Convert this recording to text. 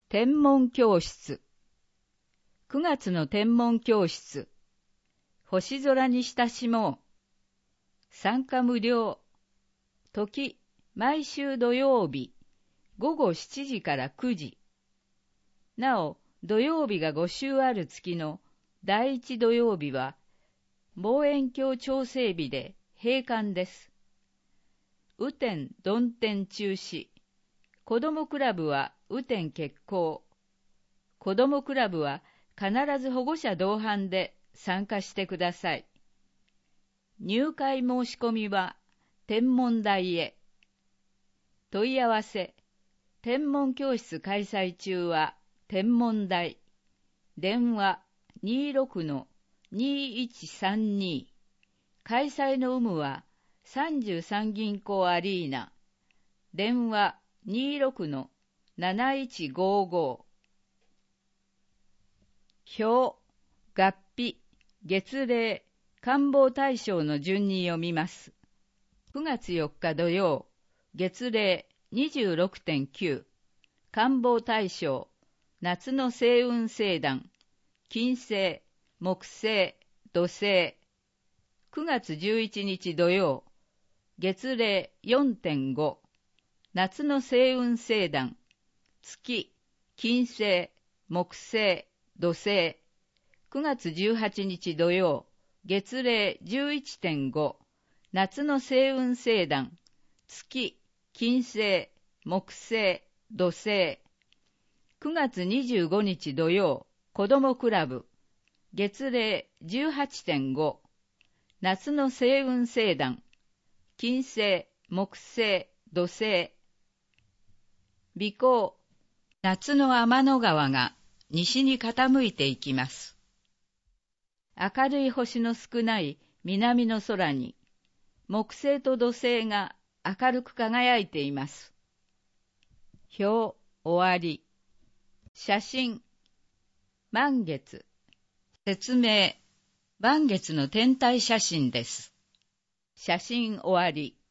天文教室。9月の天文教室。星空に親しもう。参加無料。時、毎週土曜日、午後7時から9時。なお、土曜日が5週ある月の第1土曜日は、望遠鏡調整日で閉館です。雨天、曇天中止。子どもクラブは雨天決行。子どもクラブは必ず保護者同伴で参加してください。入会申し込みは天文台へ。問い合わせ。天文教室開催中は天文台。電話 26-2132。開催の有無は33銀行アリーナ。電話26-7155。表、月日、月齢、官房大賞の順に読みます。9月4日土曜、月齢 26.9。官房大賞、夏の星雲星団、金星、木星、土星。9月11日土曜、月齢 4.5。夏の星雲星団、月、金星、木星、土星。9月18日土曜、月齢 11.5。夏の星雲星団、月、金星、木星、土星。9月25日土曜、子どもクラブ、月齢 18.5。夏の星雲星団、金星、木星、土星。微光、夏の天の川が西に傾いていきます。明るい星の少ない南の空に、木星と土星が明るく輝いています。表、終わり。写真、満月。説明、満月の天体写真です。写真終わり。